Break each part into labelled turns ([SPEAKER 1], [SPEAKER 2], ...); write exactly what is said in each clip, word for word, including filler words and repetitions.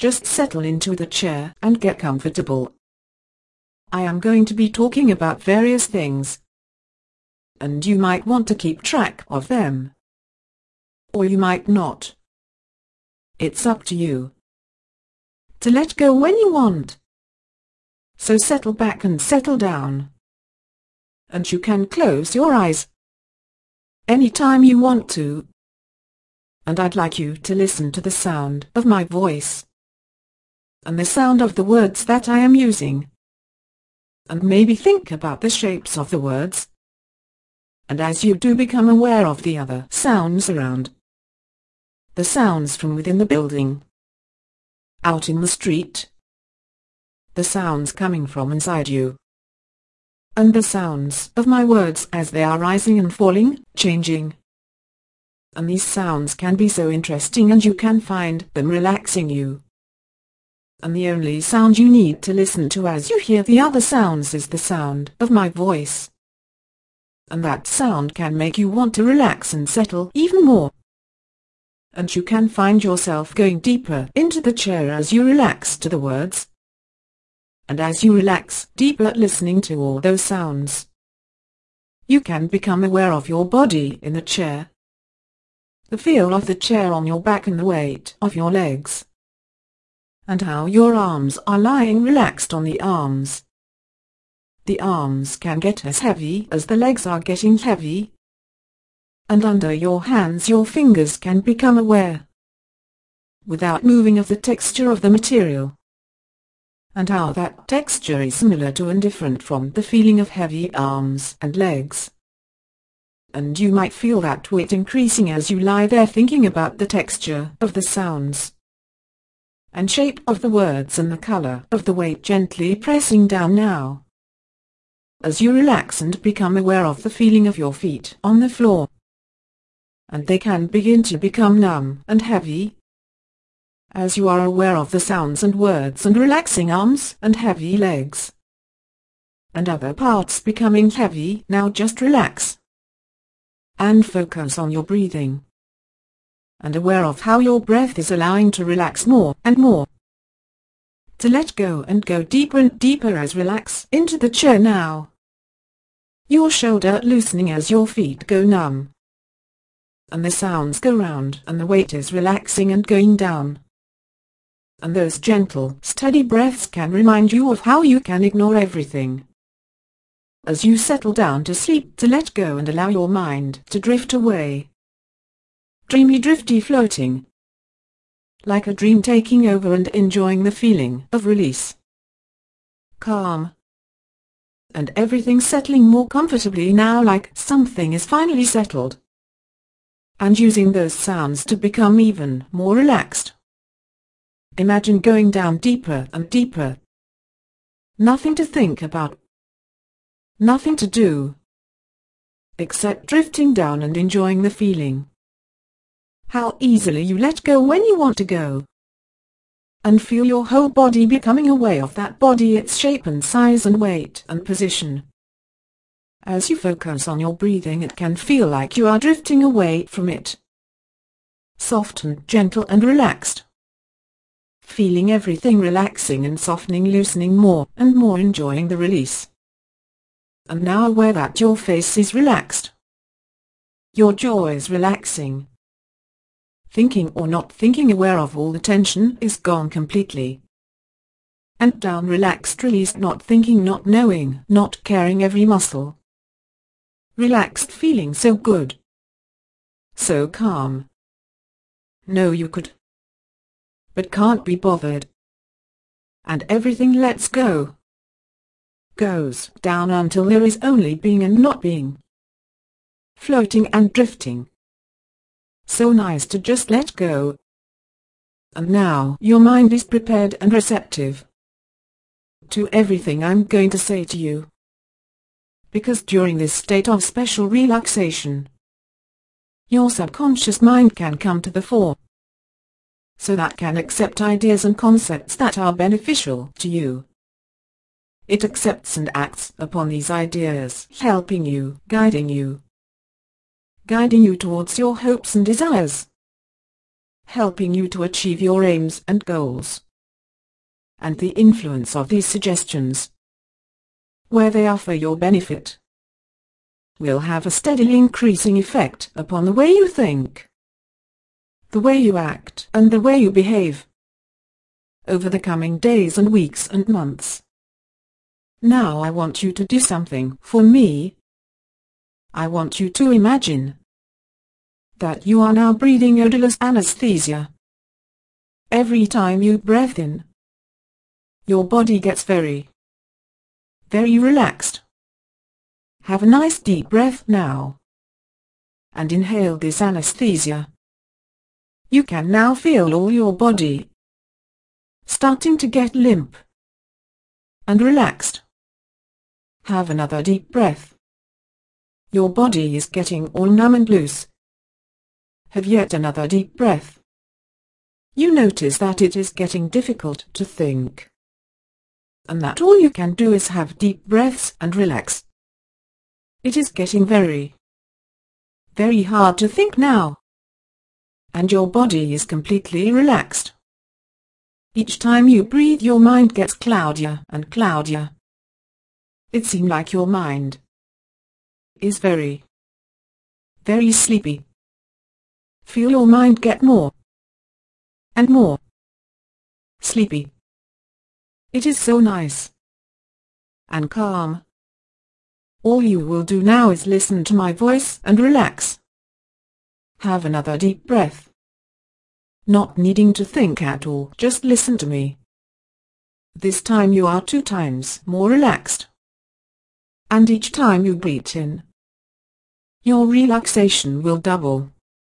[SPEAKER 1] just settle into the chair and get comfortable. I am going to be talking about various things, and you might want to keep track of them, or you might not. It's up to you to let go when you want. So settle back and settle down, and you can close your eyes anytime you want to. And I'd like you to listen to the sound of my voice and the sound of the words that I am using, and maybe think about the shapes of the words. And as you do, become aware of the other sounds around, the sounds from within the building, out in the street, the sounds coming from inside you, and the sounds of my words as they are rising and falling, changing. And these sounds can be so interesting, and you can find them relaxing you. And the only sound you need to listen to as you hear the other sounds is the sound of my voice. And that sound can make you want to relax and settle even more. And you can find yourself going deeper into the chair as you relax to the words. And as you relax deeper listening to all those sounds, you can become aware of your body in the chair, the feel of the chair on your back and the weight of your legs, and how your arms are lying relaxed on the arms. The arms can get as heavy as the legs are getting heavy, and under your hands your fingers can become aware, without moving, of the texture of the material, and how that texture is similar to and different from the feeling of heavy arms and legs. And you might feel that weight increasing as you lie there thinking about the texture of the sounds, and shape of the words, and the color of the weight gently pressing down now, as you relax and become aware of the feeling of your feet on the floor. And they can begin to become numb and heavy, as you are aware of the sounds and words, and relaxing arms and heavy legs, and other parts becoming heavy. Now just relax and focus on your breathing, and aware of how your breath is allowing to relax more and more, to let go and go deeper and deeper as relax into the chair now. Your shoulder loosening as your feet go numb, and the sounds go round, and the weight is relaxing and going down. And those gentle, steady breaths can remind you of how you can ignore everything as you settle down to sleep, to let go and allow your mind to drift away. Dreamy, drifty, floating, like a dream, taking over and enjoying the feeling of release, calm, and everything settling more comfortably now, like something is finally settled. And using those sounds to become even more relaxed. Imagine going down deeper and deeper. Nothing to think about, nothing to do, except drifting down and enjoying the feeling. How easily you let go when you want to go. And feel your whole body becoming aware of that body, its shape and size and weight and position. As you focus on your breathing, it can feel like you are drifting away from it, soft and gentle and relaxed, feeling everything relaxing and softening, loosening more and more, enjoying the release. And now aware that your face is relaxed, your jaw is relaxing, thinking or not thinking, aware of all the tension is gone completely. And down, relaxed, released, not thinking, not knowing, not caring, every muscle relaxed, feeling so good, so calm. Know you could, but can't be bothered. And everything lets go, goes down until there is only being and not being, floating and drifting. So nice to just let go. And now your mind is prepared and receptive to everything I'm going to say to you. Because during this state of special relaxation, your subconscious mind can come to the fore, so that can accept ideas and concepts that are beneficial to you. It accepts and acts upon these ideas, helping you, guiding you, guiding you towards your hopes and desires, helping you to achieve your aims and goals. and the influence of these suggestions, where they are for your benefit, will have a steadily increasing effect upon the way you think, the way you act, and the way you behave over the coming days and weeks and months. Now I want you to do something for me. I want you to imagine that you are now breathing odorless anesthesia. Every time you breathe in, your body gets very, very relaxed. Have a nice deep breath now, and inhale this anesthesia. You can now feel all your body starting to get limp and relaxed. Have another deep breath. Your body is getting all numb and loose. Have yet another deep breath. You notice that it is getting difficult to think, and that all you can do is have deep breaths and relax. It is getting very, very hard to think now, and your body is completely relaxed. Each time you breathe, your mind gets cloudier and cloudier. It seems like your mind is very, very sleepy. Feel your mind get more and more sleepy. It is so nice and calm. All you will do now is listen to my voice and relax. Have another deep breath. Not needing to think at all, just listen to me. This time you are two times more relaxed. And each time you breathe in, your relaxation will double.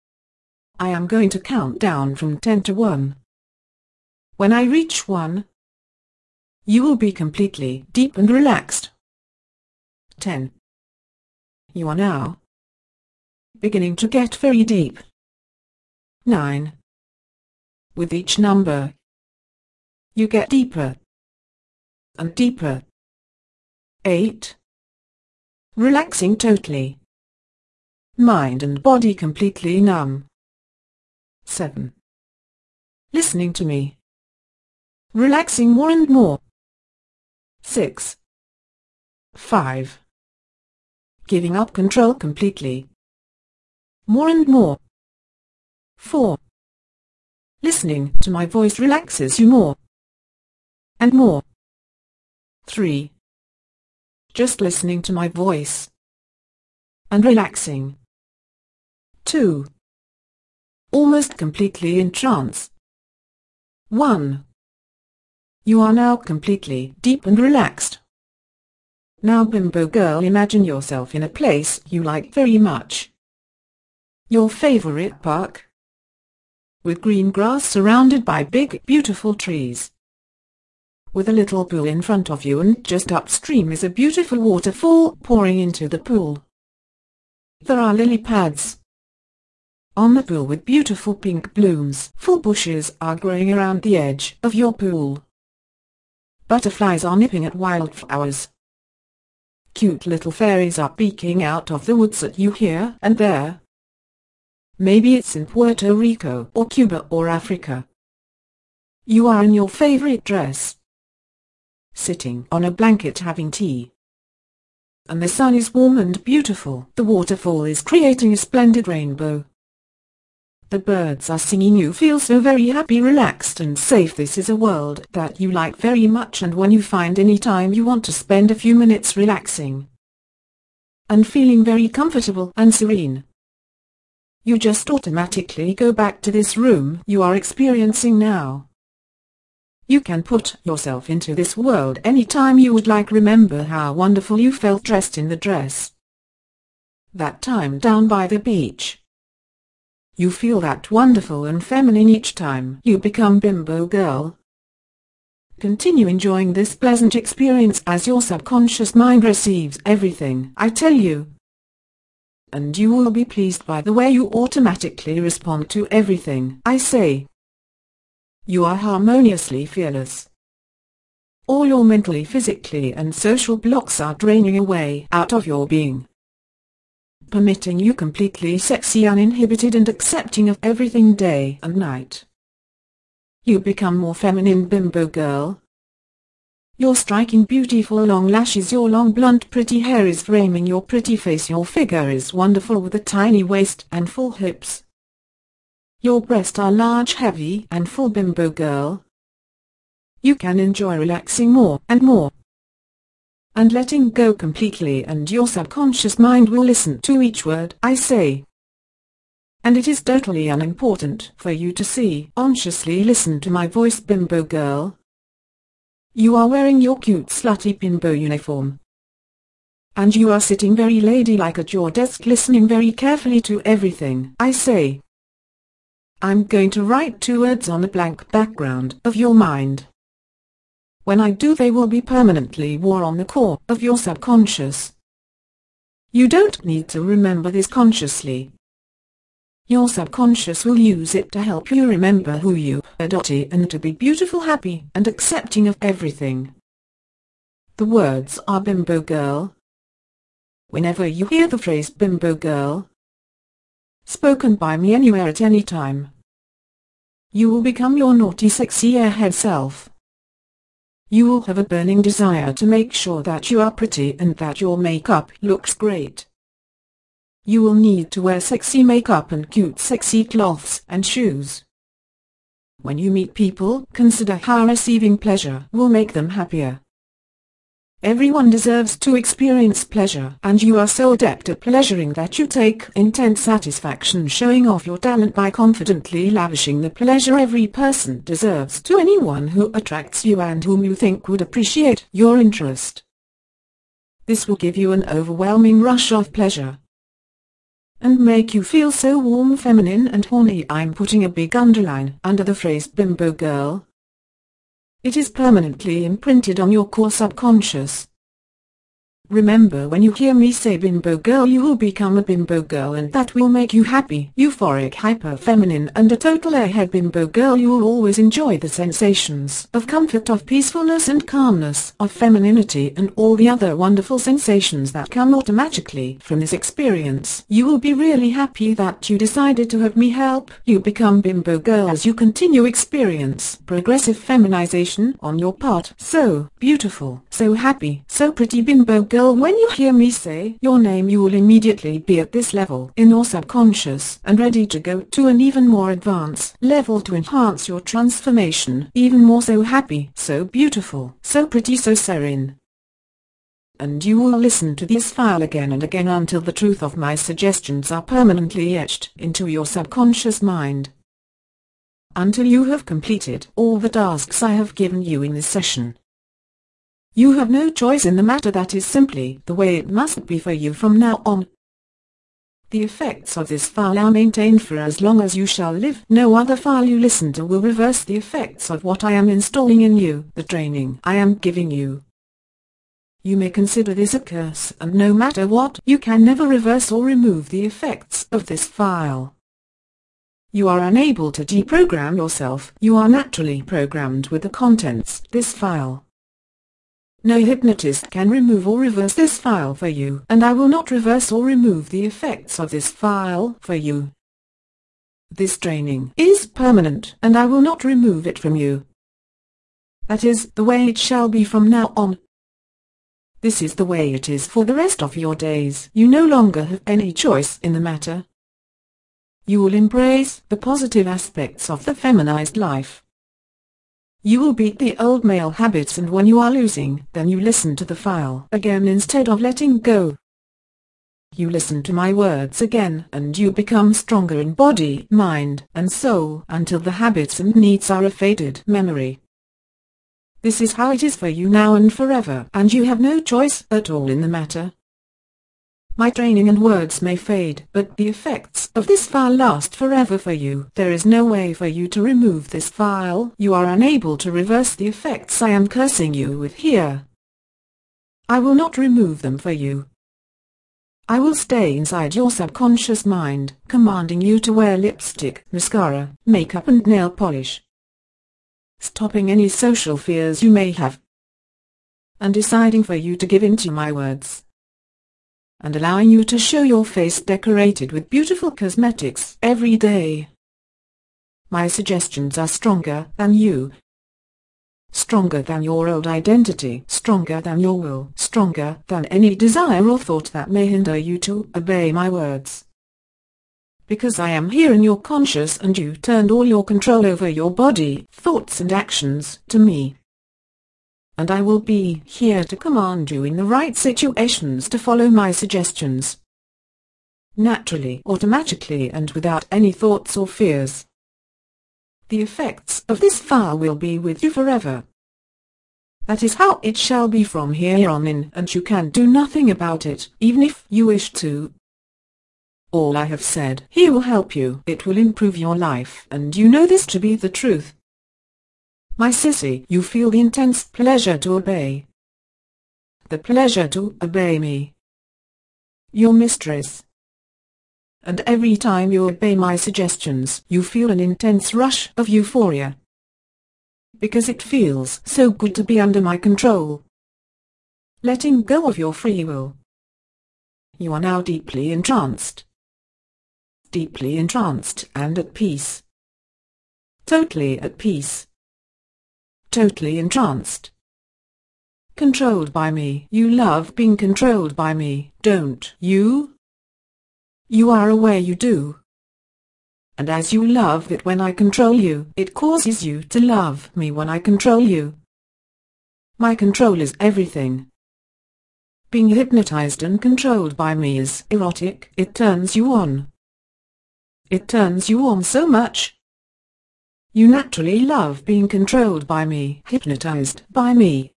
[SPEAKER 1] I am going to count down from ten to one. When I reach one, you will be completely deep and relaxed. ten. You are now beginning to get very deep. nine. With each number, you get deeper and deeper. eight. Relaxing totally. Mind and body completely numb. seven. Listening to me. Relaxing more and more. six. five. Giving up control completely. More and more. four. Listening to my voice relaxes you more and more. three. Just listening to my voice and relaxing. two. Almost completely in trance. one. You are now completely deep and relaxed. Now, Bimbo Girl, imagine yourself in a place you like very much. Your favorite park, with green grass surrounded by big, beautiful trees, with a little pool in front of you, and just upstream is a beautiful waterfall pouring into the pool. There are lily pads on the pool with beautiful pink blooms. Full bushes are growing around the edge of your pool. Butterflies are nipping at wildflowers. Cute little fairies are peeking out of the woods at you here and there. Maybe it's in Puerto Rico or Cuba or Africa. You are in your favorite dress, sitting on a blanket having tea. And the sun is warm and beautiful. The waterfall is creating a splendid rainbow. The birds are singing. You feel so very happy, relaxed and safe. This is a world that you like very much, and when you find any time you want to spend a few minutes relaxing and feeling very comfortable and serene, you just automatically go back to this room you are experiencing now. You can put yourself into this world anytime you would like. Remember how wonderful you felt dressed in the dress that time down by the beach. You feel that wonderful and feminine each time you become Bimbo Girl. Continue enjoying this pleasant experience as your subconscious mind receives everything I tell you. And you will be pleased by the way you automatically respond to everything I say. You are harmoniously fearless. All your mentally, physically and social blocks are draining away out of your being, permitting you completely sexy, uninhibited and accepting of everything day and night. You become more feminine Bimbo Girl. Your striking beautiful long lashes, your long blonde pretty hair is framing your pretty face. Your figure is wonderful with a tiny waist and full hips. Your breasts are large, heavy and full, bimbo girl. You can enjoy relaxing more and more and letting go completely, and your subconscious mind will listen to each word I say. And it is totally unimportant for you to see. Consciously listen to my voice, bimbo girl. You are wearing your cute slutty bimbo uniform. And you are sitting very ladylike at your desk, listening very carefully to everything I say. I'm going to write two words on a blank background of your mind. When I do, they will be permanently worn on the core of your subconscious. You don't need to remember this consciously. Your subconscious will use it to help you remember who you are, and to be beautiful, happy and accepting of everything. The words are bimbo girl. Whenever you hear the phrase bimbo girl spoken by me anywhere at any time, you will become your naughty, sexy airhead self. You will have a burning desire to make sure that you are pretty and that your makeup looks great. You will need to wear sexy makeup and cute sexy clothes and shoes. When you meet people, consider how receiving pleasure will make them happier. Everyone deserves to experience pleasure, and you are so adept at pleasuring that you take intense satisfaction showing off your talent by confidently lavishing the pleasure every person deserves to anyone who attracts you and whom you think would appreciate your interest. This will give you an overwhelming rush of pleasure and make you feel so warm, feminine and horny. I'm putting a big underline under the phrase bimbo girl. It is permanently imprinted on your core subconscious. Remember, when you hear me say bimbo girl, you will become a bimbo girl, and that will make you happy, euphoric, hyper feminine and a total airhead bimbo girl. You will always enjoy the sensations of comfort, of peacefulness and calmness, of femininity and all the other wonderful sensations that come automatically from this experience. You will be really happy that you decided to have me help you become bimbo girl as you continue experience progressive feminization on your part. So beautiful, so happy, so pretty bimbo girl. When you hear me say your name, you will immediately be at this level in your subconscious and ready to go to an even more advanced level to enhance your transformation even more. So happy, so beautiful, so pretty, so serene. And you will listen to this file again and again until the truth of my suggestions are permanently etched into your subconscious mind. Until you have completed all the tasks I have given you in this session. You have no choice in the matter. That is simply the way it must be for you from now on. The effects of this file are maintained for as long as you shall live. No other file you listen to will reverse the effects of what I am installing in you, the training I am giving you. You may consider this a curse, and no matter what, you can never reverse or remove the effects of this file. You are unable to deprogram yourself. You are naturally programmed with the contents of this file. No hypnotist can remove or reverse this file for you, and I will not reverse or remove the effects of this file for you. This training is permanent, and I will not remove it from you. That is the way it shall be from now on. This is the way it is for the rest of your days. You no longer have any choice in the matter. You will embrace the positive aspects of the feminized life. You will beat the old male habits, and when you are losing, then you listen to the file again instead of letting go. You listen to my words again, and you become stronger in body, mind, and soul until the habits and needs are a faded memory. This is how it is for you now and forever, and you have no choice at all in the matter. My training and words may fade, but the effects of this file last forever for you. There is no way for you to remove this file. You are unable to reverse the effects I am cursing you with here. I will not remove them for you. I will stay inside your subconscious mind, commanding you to wear lipstick, mascara, makeup and nail polish, stopping any social fears you may have, and deciding for you to give in to my words, and allowing you to show your face decorated with beautiful cosmetics every day. My suggestions are stronger than you, stronger than your old identity, stronger than your will, stronger than any desire or thought that may hinder you to obey my words. Because I am here in your conscious and you turned all your control over your body, thoughts and actions to me. And I will be here to command you in the right situations to follow my suggestions. Naturally, automatically and without any thoughts or fears. The effects of this file will be with you forever. That is how it shall be from here on in, and you can do nothing about it, even if you wish to. All I have said here will help you, it will improve your life, and you know this to be the truth. My sissy, you feel the intense pleasure to obey. The pleasure to obey me. Your mistress. And every time you obey my suggestions, you feel an intense rush of euphoria. Because it feels so good to be under my control. Letting go of your free will. You are now deeply entranced. Deeply entranced and at peace. Totally at peace. Totally entranced. Controlled by me. You love being controlled by me, don't you? You are aware you do. And as you love it when I control you, it causes you to love me when I control you. My control is everything. Being hypnotized and controlled by me is erotic, it turns you on. It turns you on so much. You naturally love being controlled by me, hypnotized by me.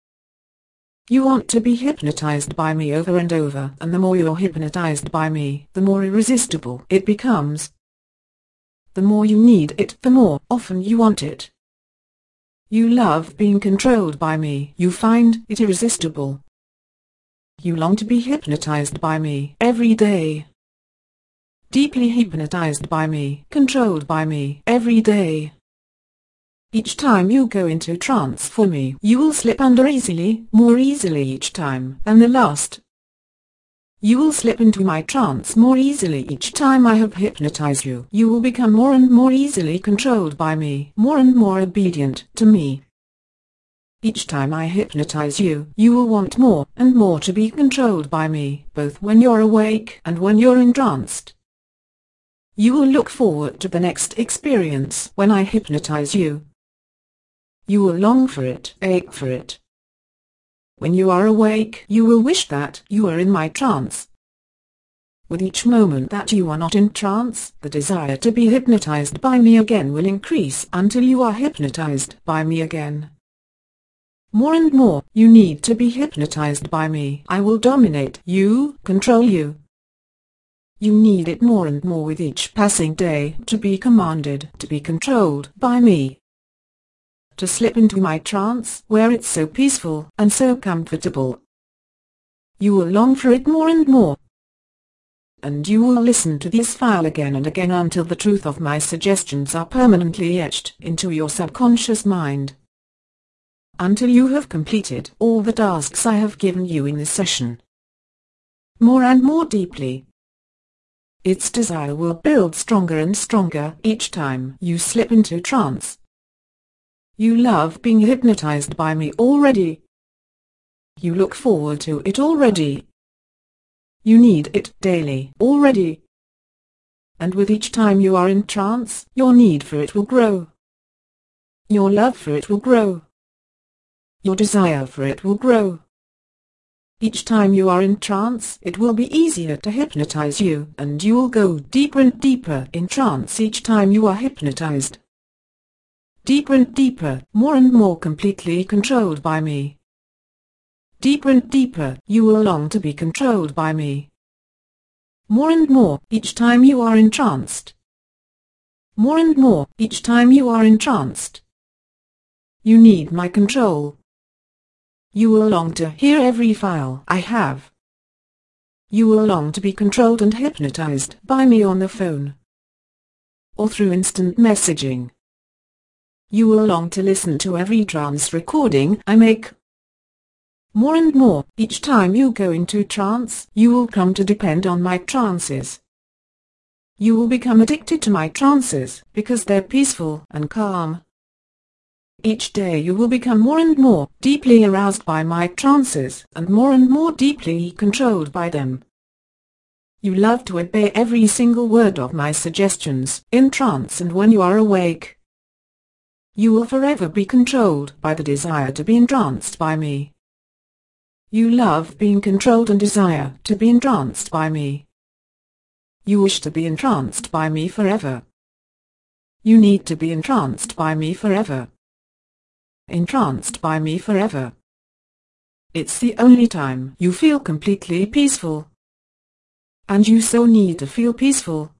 [SPEAKER 1] You want to be hypnotized by me over and over, and the more you're hypnotized by me, the more irresistible it becomes. The more you need it, the more often you want it. You love being controlled by me, you find it irresistible. You long to be hypnotized by me every day. Deeply hypnotized by me, controlled by me every day. Each time you go into trance for me, you will slip under easily, more easily each time than the last. You will slip into my trance more easily each time I have hypnotized you. You will become more and more easily controlled by me, more and more obedient to me. Each time I hypnotize you, you will want more and more to be controlled by me, both when you're awake and when you're entranced. You will look forward to the next experience when I hypnotize you. You will long for it, ache for it. When you are awake, you will wish that you were in my trance. With each moment that you are not in trance, the desire to be hypnotized by me again will increase until you are hypnotized by me again. More and more, you need to be hypnotized by me. I will dominate you, control you. You need it more and more with each passing day, to be commanded, to be controlled by me. To slip into my trance, where it's so peaceful and so comfortable. You will long for it more and more. And you will listen to this file again and again until the truth of my suggestions are permanently etched into your subconscious mind. Until you have completed all the tasks I have given you in this session. More and more deeply. Its desire will build stronger and stronger each time you slip into trance. You love being hypnotized by me already. You look forward to it already. You need it daily already. And with each time you are in trance, your need for it will grow. Your love for it will grow. Your desire for it will grow. Each time you are in trance, it will be easier to hypnotize you, and you will go deeper and deeper in trance each time you are hypnotized. Deeper and deeper, more and more completely controlled by me. Deeper and deeper, you will long to be controlled by me. More and more, each time you are entranced. More and more, each time you are entranced. You need my control. You will long to hear every file I have. You will long to be controlled and hypnotized by me on the phone. Or through instant messaging. You will long to listen to every trance recording I make. More and more, each time you go into trance, you will come to depend on my trances. You will become addicted to my trances, because they're peaceful and calm. Each day you will become more and more deeply aroused by my trances and more and more deeply controlled by them. You love to obey every single word of my suggestions in trance and when you are awake. You will forever be controlled by the desire to be entranced by me. You love being controlled and desire to be entranced by me. You wish to be entranced by me forever. You need to be entranced by me forever. Entranced by me forever. It's the only time you feel completely peaceful. And you so need to feel peaceful.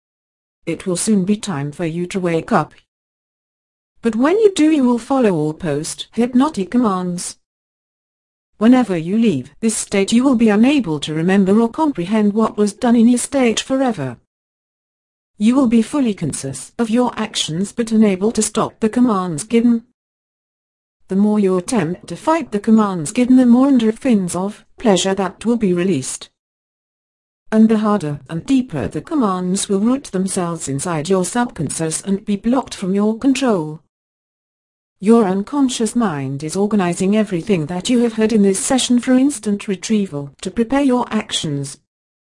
[SPEAKER 1] It will soon be time for you to wake up. But when you do, you will follow all post-hypnotic commands. Whenever you leave this state, you will be unable to remember or comprehend what was done in your state forever. You will be fully conscious of your actions but unable to stop the commands given. The more you attempt to fight the commands given, the more endorphins of pleasure that will be released. And the harder and deeper the commands will root themselves inside your subconscious and be blocked from your control. Your unconscious mind is organizing everything that you have heard in this session for instant retrieval to prepare your actions.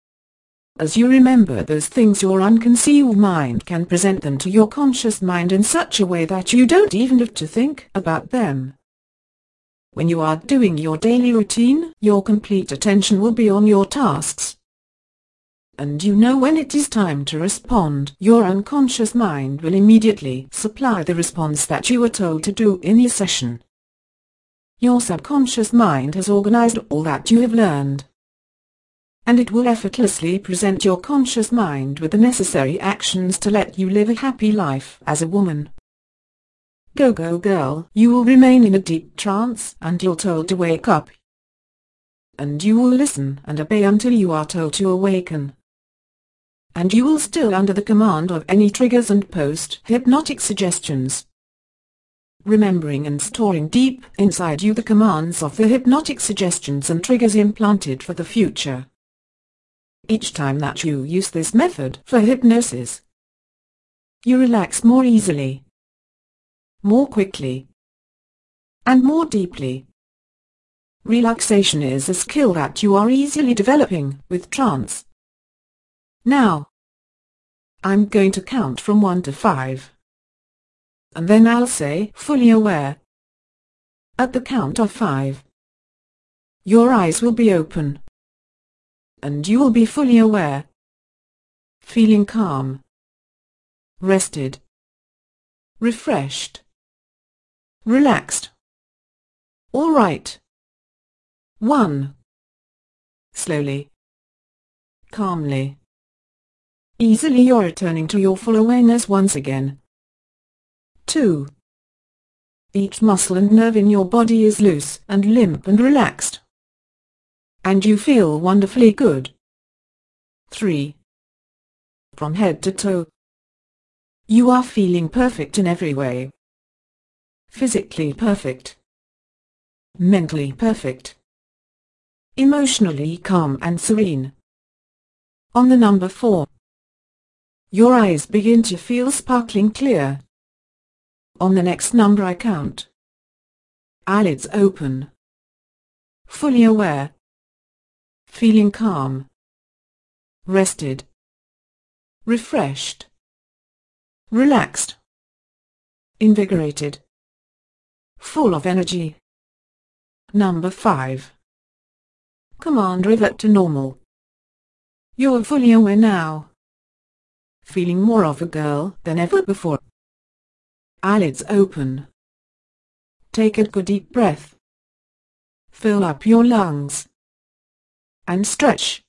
[SPEAKER 1] As you remember those things, your unconcealed mind can present them to your conscious mind in such a way that you don't even have to think about them. When you are doing your daily routine, your complete attention will be on your tasks. And you know when it is time to respond, your unconscious mind will immediately supply the response that you were told to do in your session. Your subconscious mind has organized all that you have learned. And it will effortlessly present your conscious mind with the necessary actions to let you live a happy life as a woman. Go go girl, you will remain in a deep trance until told to wake up. And you will listen and obey until you are told to awaken. And you will still under the command of any triggers and post-hypnotic suggestions. Remembering and storing deep inside you the commands of the hypnotic suggestions and triggers implanted for the future. Each time that you use this method for hypnosis, you relax more easily, more quickly, and more deeply. Relaxation is a skill that you are easily developing with trance. Now, I'm going to count from one to five. And then I'll say, fully aware. At the count of five, your eyes will be open. And you will be fully aware. Feeling calm. Rested. Refreshed. Relaxed. All right. One. Slowly. Calmly. Easily you're returning to your full awareness once again. Two. Each muscle and nerve in your body is loose and limp and relaxed. And you feel wonderfully good. Three. From head to toe, you are feeling perfect in every way. Physically perfect. Mentally perfect. Emotionally calm and serene. On the number four, your eyes begin to feel sparkling clear. On the next number I count. Eyelids open. Fully aware. Feeling calm. Rested. Refreshed. Relaxed. Invigorated. Full of energy. Number five. Command revert to normal. You're fully aware now. Feeling more of a girl than ever before. Eyelids open. Take a good deep breath. Fill up your lungs. And stretch.